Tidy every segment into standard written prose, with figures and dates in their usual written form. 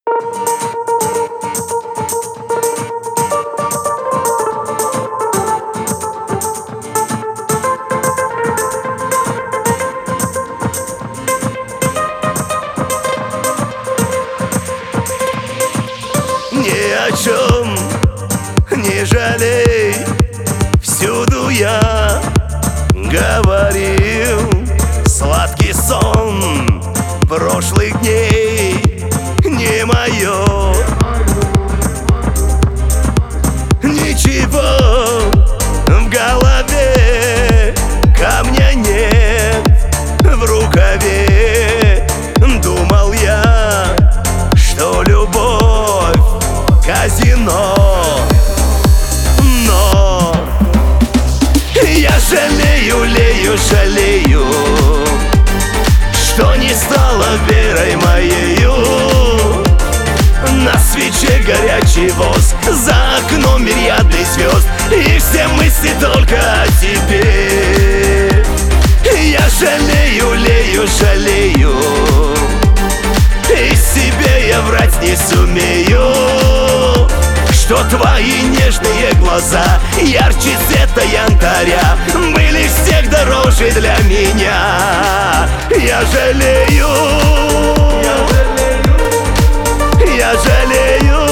Ни о чем не жалей, всюду я говорил. Сладкий сон прошлых дней не мое. Ничего в голове, камня нет в рукаве. Думал я, что любовь казино, но я жалею, жалею, что не стала верой моею. На свече горячий воск, за окном мириады звезд, и все мысли только о тебе. Я жалею, жалею, и себе я врать не сумею, что твои нежные глаза ярче цвета янтаря были всех дороже для меня. Я жалею, я жалею.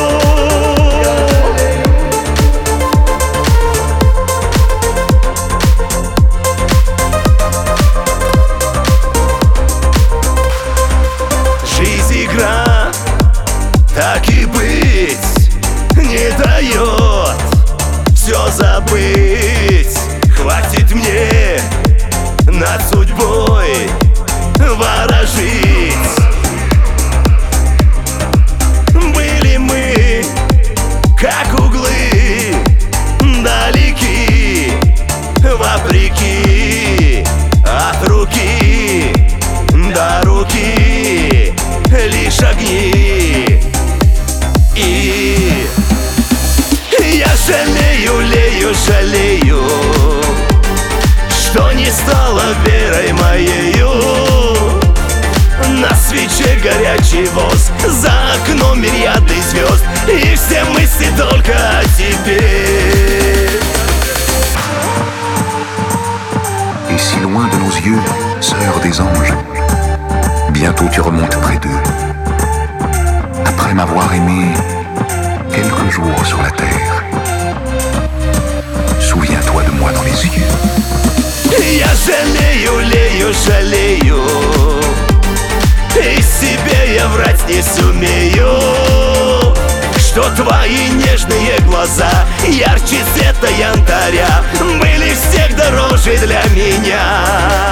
Жизнь игра, так и быть, не дает все забыть. Хватит мне над судьбой ворожить. Были мы, как углы, далеки, вопреки, от руки до руки лишь огни. И я жалею, жалею, что не стала верой моею. На свече горячий воск, за окном мириады звезд, и все мысли только о тебе. Et si loin de nos yeux, sœur des anges, bientôt tu remontes près d'eux. Après m'avoir aimé quelques jours sur la terre, souviens-toi de moi dans les yeux. Я жалею, жалею, и себе я врать не сумею, что твои нежные глаза ярче цвета янтаря были всех дороже для меня.